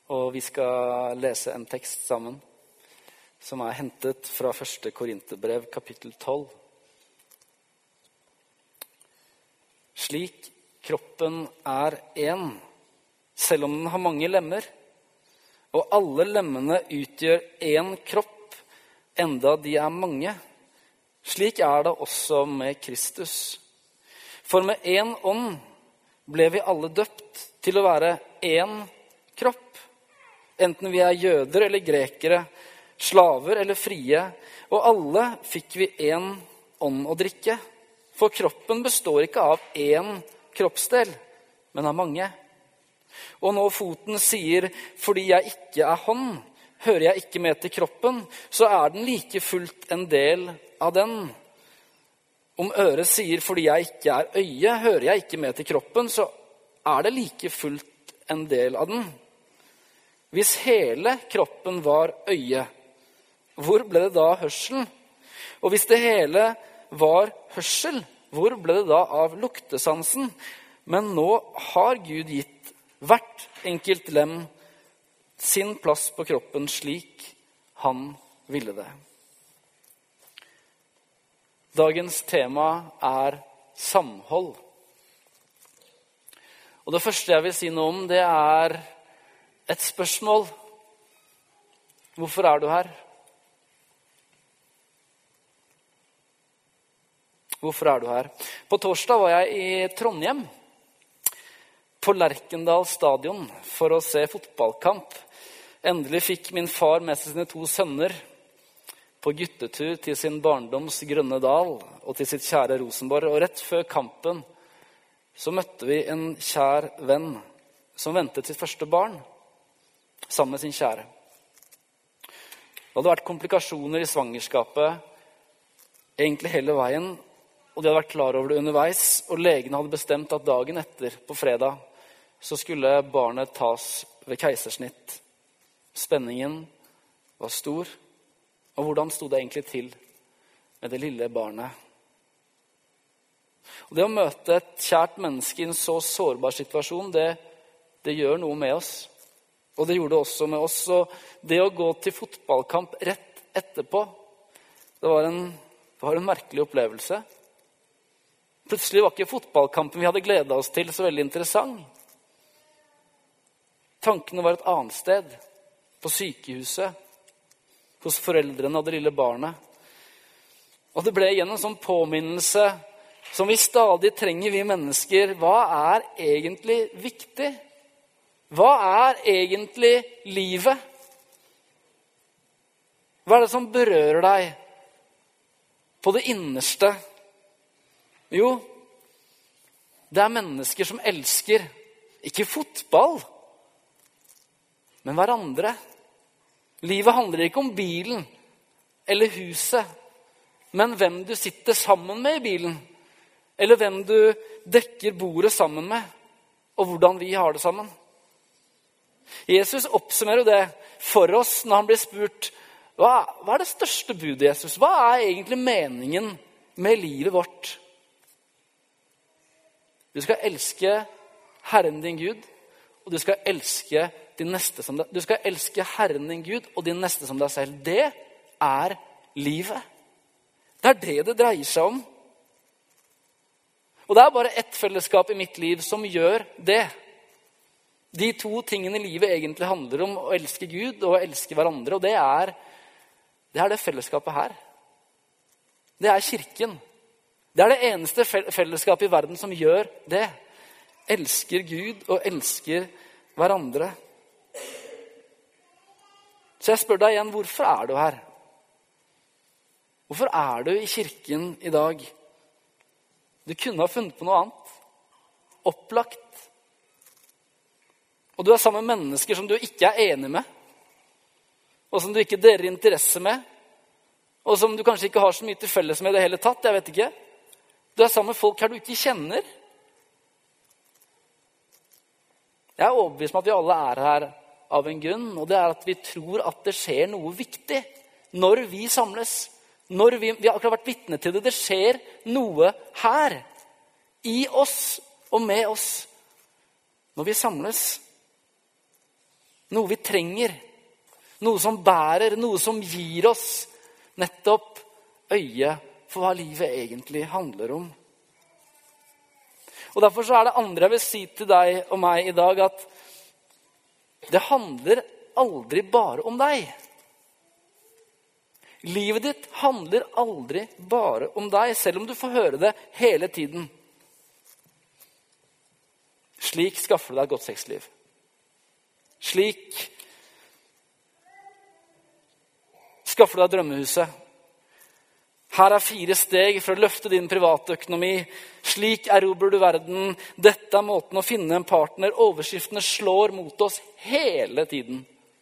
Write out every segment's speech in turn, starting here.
Og vi skal lese en tekst sammen som hentet fra 1. Korinterbrev, kapittel 12. Slik kroppen en, selv om den har mange lemmer, og alle lemmene utgjør en kropp, enda de mange. Slik det også med Kristus. For med en ånd ble vi alle døpt til å være en kropp. Enten vi jøder eller grekere, slaver eller frie, og alle fikk vi en ånd å drikke. For kroppen består ikke av en kroppsdel, men av mange. Og når foten sier, fordi jeg ikke hånd, hører jeg ikke med til kroppen, så den like fullt en del av den. Om øret sier, fordi jeg ikke øye, hører jeg ikke med til kroppen, så det like fullt en del av den. Hvis hele kroppen var øye, hvor ble det da hørselen? Og hvis det hele var hørsel, hvor ble det da av luktesansen? Men nå har Gud gitt hvert enkelt lem sin plass på kroppen slik han ville det. Dagens tema samhold. Og det første jeg vil si noe om, det et spørsmål. Hvorfor du her? Hvorfor du her? På torsdag var jeg i Trondheim, på Lerkendal stadion, for å se fotballkamp. Endelig fikk min far med seg sine 2 sønner på guttetur til sin barndoms grønne dal og til sitt kjære Rosenborg. Og rett før kampen så møtte vi en kjær venn som ventet sitt første barn sammen med sin kjære. Det hadde vært komplikasjoner i svangerskapet egentlig hele veien, og de hadde vært klar over det underveis, og legene hadde bestemt at dagen etter, på fredag, så skulle barnet tas ved keisersnitt. Spenningen var stor, og hvordan stod det egentlig til med det lille barnet? Og det å møte et kjært menneske i en så sårbar situasjon, det gjør noe med oss. Og det gjorde det også med oss. Og det å gå til fotballkamp rett etterpå, det var en merkelig opplevelse. Plutselig var ikke fotballkampen vi hadde gledet oss til så veldig interessant. Tankene var et annet sted, på sykehuset, hos foreldrene og det lille barnet. Og det ble igjen en sånn påminnelse som vi stadig trenger, vi mennesker. Hva egentlig viktig? Hva egentlig livet? Hva det som berører deg på det innerste? Jo, det mennesker som elsker, ikke fotball, men hverandre. Livet handler ikke om bilen eller huset, men hvem du sitter sammen med i bilen, eller hvem du dekker bordet sammen med, og hvordan vi har det sammen. Jesus oppsummerer det for oss når han blir spurt, hva det største budet, Jesus? Hva egentlig meningen med livet vårt? Du skal elske Herren din Gud, og du skal elske din neste som deg. Du skal elske Herren din Gud og din neste som deg selv. Det livet. Det det dreier seg om. Og det bare ett fellesskap i mitt liv som gjør det. De 2 tingene livet egentlig handler om, å elske Gud og å elske hverandre, og det det fellesskapet her. Det kirken. Det det eneste fellesskapet i verden som gjør det. Elsker Gud og elsker hverandre. Så jeg spør deg igjen, hvorfor du her? Hvorfor du i kirken i dag? Du kunne ha funnet på noe annet. Opplagt. Og du sammen med mennesker som du ikke enig med, og som du ikke deler interesse med, og som du kanskje ikke har så mye til felles med i det hele tatt, jeg vet ikke. Du sammen med folk her du ikke kjenner. Jeg overbevist om at vi alle her av en grunn, og det at vi tror at det skjer noe viktig når vi samles. Når vi har akkurat vært vitne til det. Det skjer noe her, i oss og med oss, når vi samles. Noe vi trenger. Noe som bærer, noe som gir oss nettopp øye for hva livet egentlig handler om. Og derfor så er det andre jeg vil si til deg og meg i dag, at det handler aldri bare om deg. Livet ditt handler aldri bare om deg, selv om du får høre det hele tiden. Slik skaffer du deg et godt sexliv. Slik skaffer du deg drømmehuset. Her er 4 steg for å løfte din private økonomi. Slik erobrer du verden. Dette er måten å finne en partner. Overskriftene slår mot oss hele tiden.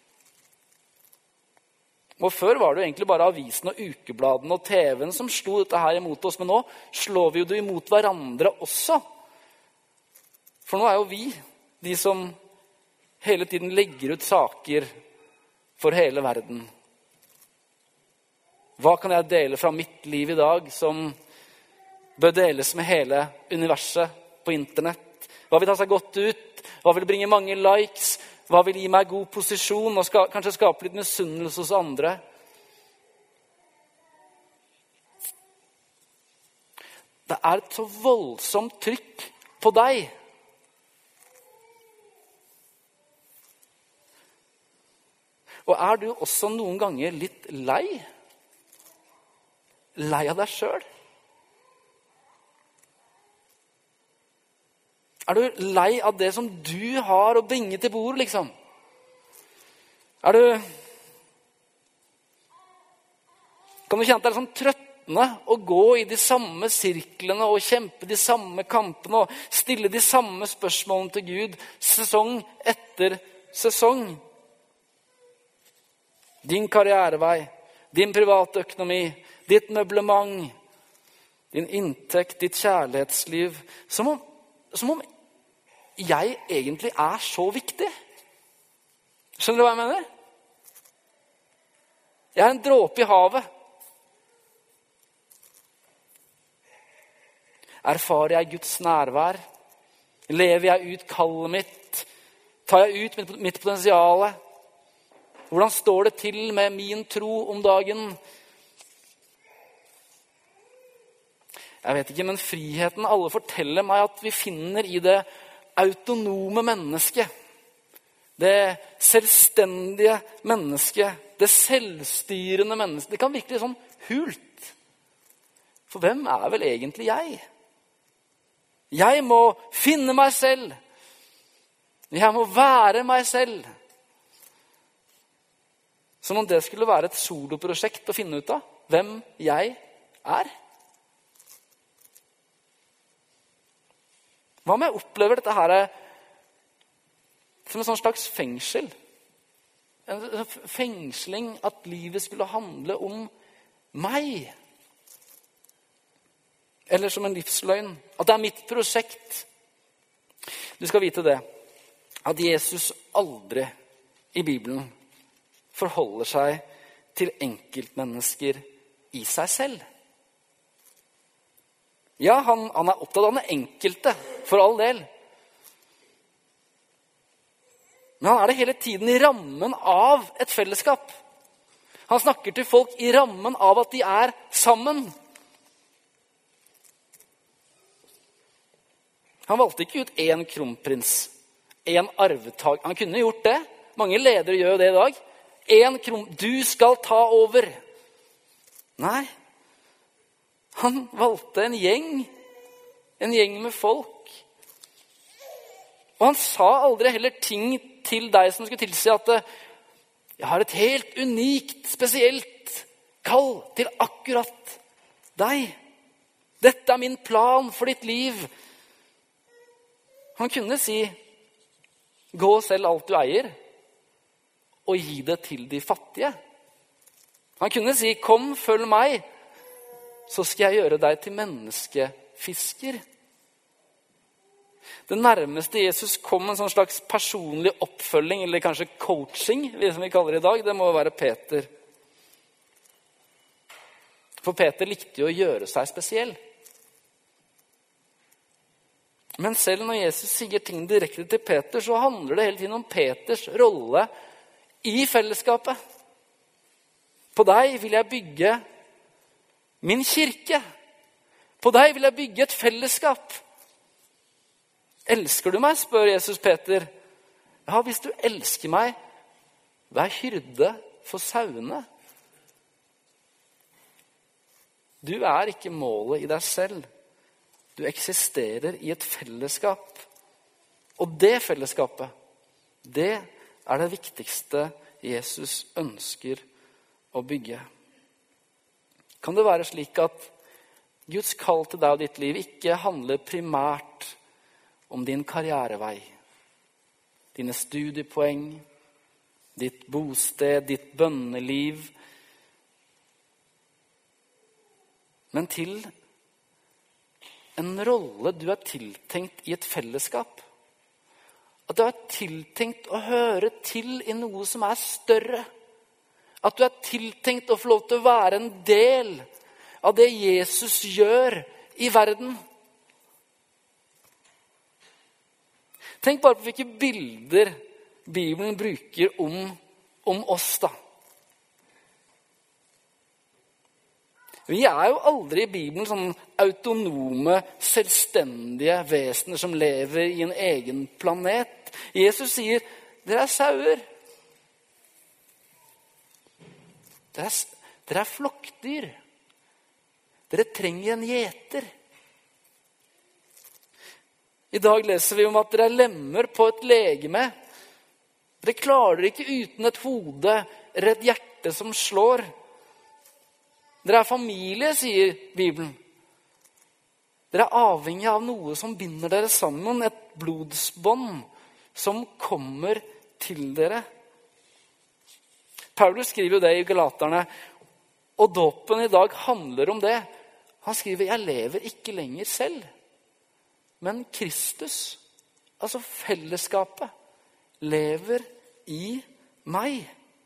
Og før var det jo egentlig bare avisen og ukebladene og TV-en som slo dette her imot oss. Men nå slår vi jo det imot hverandre også. For nå er jo vi de som hele tiden legger ut saker for hele verden. Hva kan jeg dele fra mitt liv i dag som bør deles med hele universet på internett? Hva vil ta seg godt ut? Hva vil bringe mange likes? Hva vil gi meg god posisjon og kanskje skape litt misunnelse hos andre? Det er et så voldsomt trykk på deg. Og er du også noen ganger litt lei? Lei av deg selv? Er du lei av det som du har å bringe til bord, liksom? Kan du kjenne at det er sånn trøttende å gå i de samme sirklene og kjempe de samme kampene og stille de samme spørsmålene til Gud sesong etter sesong? Din karrierevei, din private økonomi, ditt møblement, din inntekt, ditt kjærlighetsliv. Som om jeg egentlig er så viktig. Skjønner du hva jeg mener? Jeg er en dråpe i havet. Erfarer jeg Guds nærvær? Lever jeg ut kallet mitt? Tar jeg ut mitt potensiale? Hvordan står det til med min tro om dagen? Jeg vet ikke, men friheten alle forteller meg at vi finner i det autonome mennesket. Det selvstendige mennesket. Det selvstyrende mennesket. Det kan virkelig sånn hult. For hvem er vel egentlig jeg? Jeg må finne meg selv. Jeg må være meg selv. Som om det skulle være et soloprosjekt å finne ut av hvem jeg er. Hva om jeg opplever dette her som en sånn slags fengsel? En fengsling at livet skulle handle om meg. Eller som en livsløgn. At det er mitt prosjekt. Du skal vite det. At Jesus aldri i Bibelen forholder seg til enkeltmennesker i seg selv. Ja, han er opptatt av den enkelte, for all del. Men han er det hele tiden i rammen av et fellesskap. Han snakker til folk i rammen av at de er sammen. Han valgte ikke ut en kronprins, en arvetag. Han kunne gjort det. Mange ledere gjør det i dag. Du skal ta over. Nei. Han valgte en gjeng med folk. Og han sa aldri heller ting til deg som skulle tilsi at jeg har et helt unikt, spesielt kall til akkurat deg. Dette er min plan for ditt liv. Han kunne si, gå og selg alt du eier, og gi det til de fattige. Han kunne si, kom, følg meg, så skal jeg gjøre deg til menneskefisker. Det nærmeste Jesus kom en sånn slags personlig oppfølging, eller kanskje coaching, som vi kaller det i dag, det må være Peter. For Peter likte jo å gjøre seg spesiell. Men selv når Jesus sier ting direkte til Peter, så handler det hele tiden om Peters rolle i fellesskapet. På deg vil jeg bygge min kirke. På deg vil jeg bygge et fellesskap. Elsker du meg, spør Jesus Peter. Ja, hvis du elsker meg, vær hyrde for sauene. Du er ikke målet i deg selv. Du eksisterer i et fellesskap. Og det fellesskapet, det er det viktigste Jesus ønsker å bygge. Kan det være slik at Guds kall til deg og ditt liv ikke handler primært om din karrierevei, dine studiepoeng, ditt bosted, ditt bønneliv, men til en rolle du er tiltenkt i et fellesskap? At du er tiltenkt å høre til i noe som er større. At du er tiltenkt å få lov til å være en del av det Jesus gjør i verden. Tenk bare på hvilke bilder Bibelen bruker om oss da. Vi er jo aldri i Bibelen sånn autonome, selvstendige vesener som lever i en egen planet. Jesus sier, dere er sauer. Dere er flokkdyr. Dere trenger en gjeter. I dag leser vi om at dere er lemmer på et legeme. Dere klarer ikke uten et hode eller et hjerte som slår. Dere er familie, sier Bibelen. Dere er avhengig av noe som binder dere sammen, et blodsbånd som kommer til dere. Paulus skriver jo det i Galaterne, og dåpen i dag handler om det. Han skriver, jeg lever ikke lenger selv, men Kristus, altså fellesskapet, lever i meg.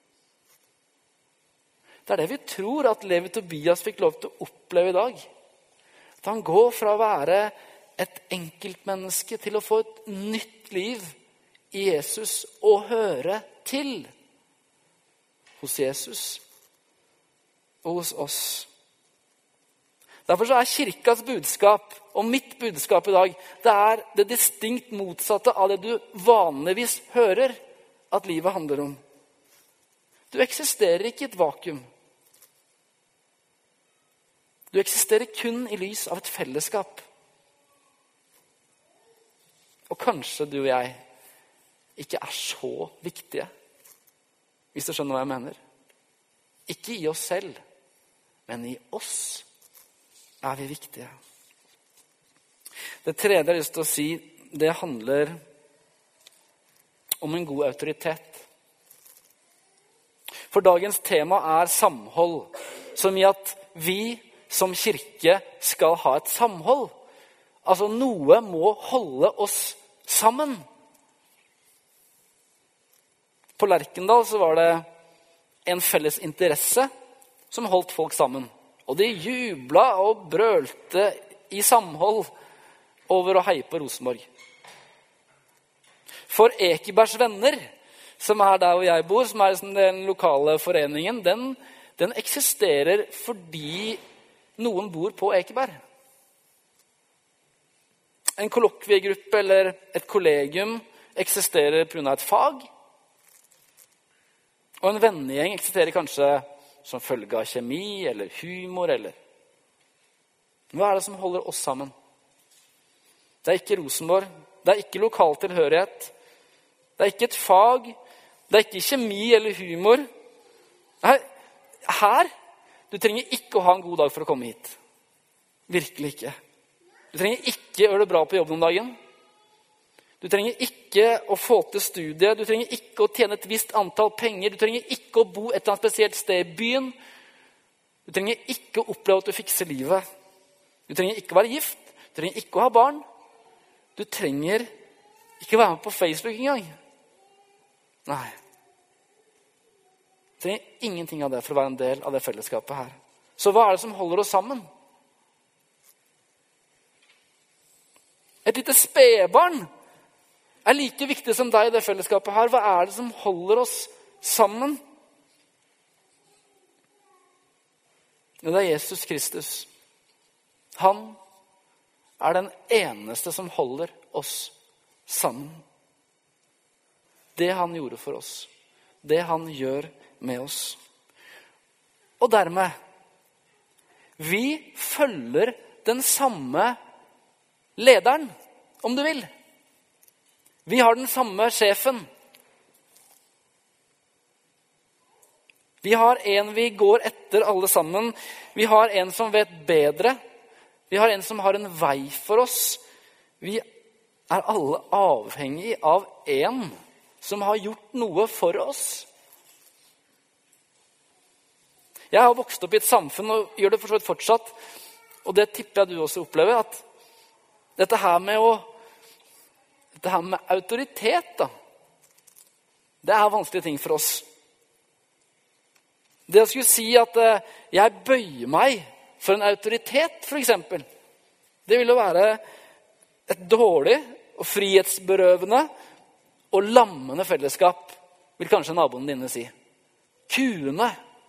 Det er det vi tror at Levi Tobias fikk lov til å oppleve i dag. At han går fra å være et enkeltmenneske til å få et nytt liv i Jesus og høre til hos Jesus og hos oss. Derfor så er kirkas budskap og mitt budskap i dag, det er det distinkt motsatte av det du vanligvis hører at livet handler om. Du eksisterer ikke i et vakuum. Du eksisterer kun i lys av et fellesskap. Og kanskje du og jeg ikke er så viktige, hvis du skjønner hva jeg mener. Ikke i oss selv, men i oss er vi viktige. Det tredje jeg har lyst til å si, det handler om en god autoritet. For dagens tema er samhold, som i at vi som kirke skal ha et samhold. Altså noe må holde oss sammen. På Lerkendal så var det en felles interesse som holdt folk sammen. Og de jubla og brølte i samhold over å heie på Rosenborg. For Ekebergs venner, som er der hvor jeg bor, som er den lokale foreningen, den eksisterer fordi noen bor på Ekeberg. En kollokviegruppe eller et kollegium eksisterer på grunn av et fag. Og en vennegjeng eksisterer kanskje som følge av kjemi eller humor. Eller. Hva er det som holder oss sammen? Det er ikke Rosenborg. Det er ikke lokal tilhørighet. Det er ikke et fag. Det er ikke kjemi eller humor. Nei, her, du trenger ikke å ha en god dag for å komme hit. Virkelig ikke. Du trenger ikke gjøre det bra på jobben om dagen. Du trenger ikke å få til studiet. Du trenger ikke å tjene et visst antall penger. Du trenger ikke å bo et eller annet spesielt sted i byen. Du trenger ikke å oppleve at du fikser livet. Du trenger ikke å være gift. Du trenger ikke å ha barn. Du trenger ikke å være med på Facebook engang. Nei. Du trenger ingenting av det for å være en del av det fellesskapet her. Så hva er det som holder oss sammen? Et lite spedbarn er like viktig som deg i det fellesskapet her. Hva er det som holder oss sammen? Det er Jesus Kristus. Han er den eneste som holder oss sammen. Det han gjorde for oss. Det han gjør med oss. Og dermed, vi følger den samme lederen, om du vil. Vi har den samme sjefen. Vi har en vi går etter alle sammen. Vi har en som vet bedre. Vi har en som har en vei for oss. Vi er alle avhengig av en som har gjort noe for oss. Jeg har vokst opp i et samfunn, og gjør det for så vidt fortsatt, og det tipper jeg du også opplever, at dette her med autoritet, da, det er vanskelige ting for oss. Det å skulle si at jeg bøyer meg for en autoritet, for eksempel, det vil jo være et dårlig og frihetsberøvende og lammende fellesskap, vil kanskje naboen dine si. Kuene.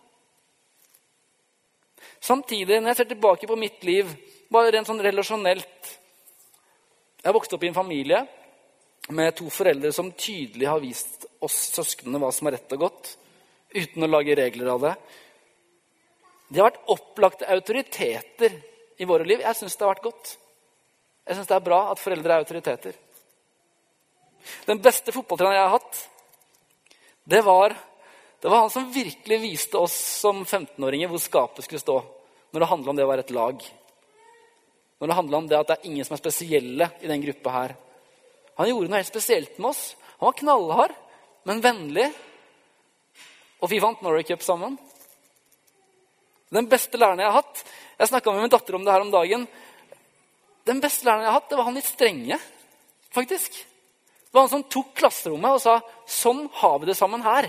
Samtidig, når jeg ser tilbake på mitt liv, bare rent sånn relasjonelt. Jeg vokste opp i en familie med 2 foreldre som tydelig har vist oss søsknene hva som er rett og godt, uten å lage regler av det. De har vært opplagte autoriteter i våre liv. Jeg synes det har vært godt. Jeg synes det er bra at foreldre er autoriteter. Den beste fotballtreneren jeg har hatt, det var han som virkelig viste oss som 15-åringer hvor skapet skulle stå. Når det handler om det å være et lag. Når det handler om det at det er ingen som er spesielle i den gruppa her. Han gjorde noe helt spesielt med oss. Han var knallhard, men vennlig. Og vi vant Norway Cup sammen. Den beste læreren jeg har hatt, jeg snakket med min datter om det her om dagen, den beste læreren jeg har hatt, det var han litt strenge, faktisk. Det var han som tok klasserommet og sa, sånn har vi det sammen her.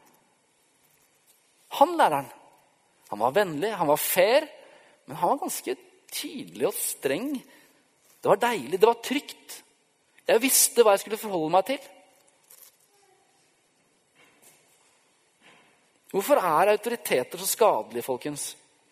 Han læreren, han var vennlig, han var fair, men han var ganske tydelig og streng. Det var deilig, det var trygt. Jeg visste hva jeg skulle forholde meg til. Hvorfor er autoriteter så skadelige, folkens?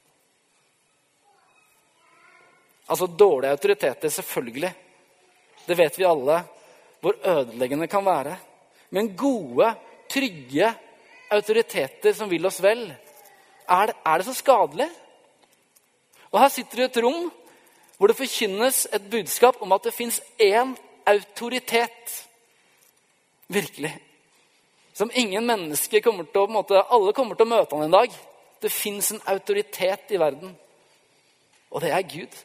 Altså dårlige autoriteter, selvfølgelig. Det vet vi alle, hvor ødeleggende kan være. Men gode, trygge autoriteter som vil oss vel, er det så skadelig? Og her sitter du i et rom hvor det forkynnes et budskap om at det finnes en autoritet. Virkelig. Som ingen mennesker kommer til å, alle kommer til å møte han en dag. Det finnes en autoritet i verden. Og det er Gud.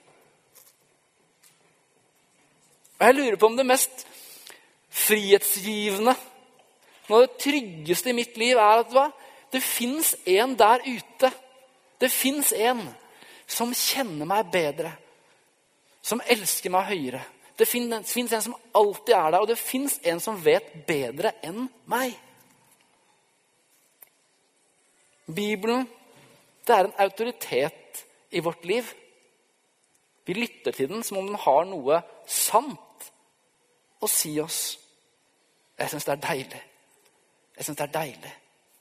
Og jeg lurer på om det mest frihetsgivende, noe av det tryggeste i mitt liv er at det finnes en der ute. Det finnes en som kjenner meg bedre. Som elsker meg høyere. Det finnes en som alltid er der, og det finnes en som vet bedre enn meg. Bibelen, det er en autoritet i vårt liv. Vi lytter til den som om den har noe sant å si oss. Jeg synes det er deilig. Jeg synes det er deilig.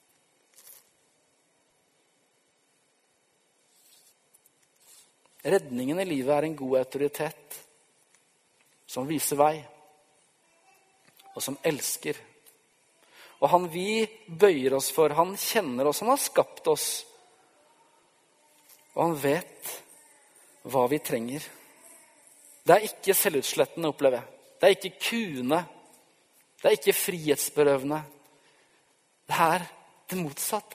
Redningen i livet er en god autoritet som viser vei og som elsker. Og han vi bøyer oss for, han kjenner oss, han har skapt oss. Og han vet hva vi trenger. Det er ikke selvutslettende, opplever jeg. Det er ikke kuende. Det er ikke frihetsberøvende. Det er det motsatte.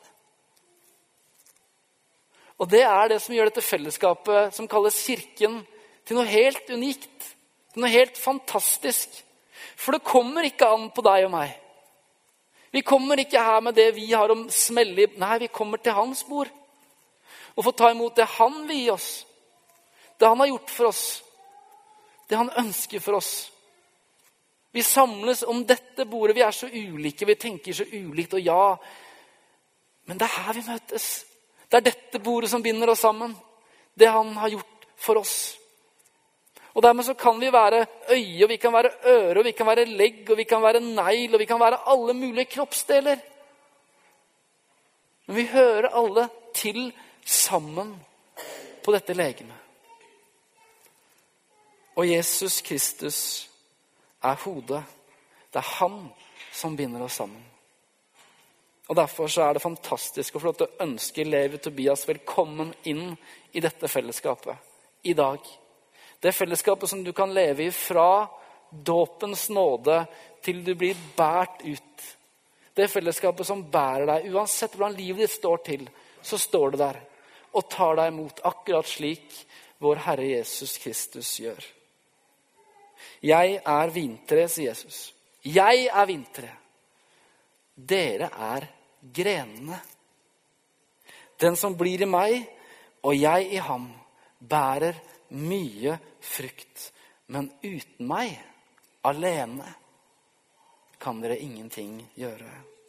Og det er det som gjør dette fellesskapet som kalles kirken til noe helt unikt. Til noe helt fantastisk. For det kommer ikke an på deg og meg. Vi kommer ikke her med det vi har om smelle. Nei, vi kommer til hans bord. Og får ta imot det han vil gi oss. Det han har gjort for oss. Det han ønsker for oss. Vi samles om dette bordet. Vi er så ulike, vi tenker så ulikt, og ja. Men det er her vi møtes. Det er dette bordet som binder oss sammen. Det han har gjort for oss. Og dermed så kan vi være øye, og vi kan være øre, og vi kan være legg, og vi kan være negl, og vi kan være alle mulige kroppsdeler. Men vi hører alle til sammen på dette legemet. Og Jesus Kristus er hodet. Det er han som binder oss sammen. Og derfor så er det fantastisk å få lov til å ønske Levi Tobias velkommen inn i dette fellesskapet i dag. Det fellesskapet som du kan leve i fra dåpens nåde til du blir bært ut. Det fellesskapet som bærer deg, uansett hvordan livet ditt står til, så står det der og tar deg imot akkurat slik vår Herre Jesus Kristus gjør. Jeg er vintre, sier Jesus. Jeg er vintre. Dere er grenene. Den som blir i meg, og jeg i ham, bærer mye frukt. Men uten meg, alene, kan dere ingenting gjøre.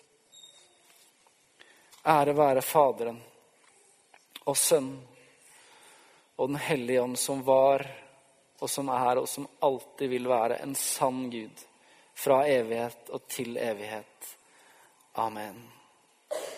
Ære være Faderen og Sønnen og den Hellige Ånd, som var og som er og som alltid vil være en sann Gud, fra evighet og til evighet. Amen.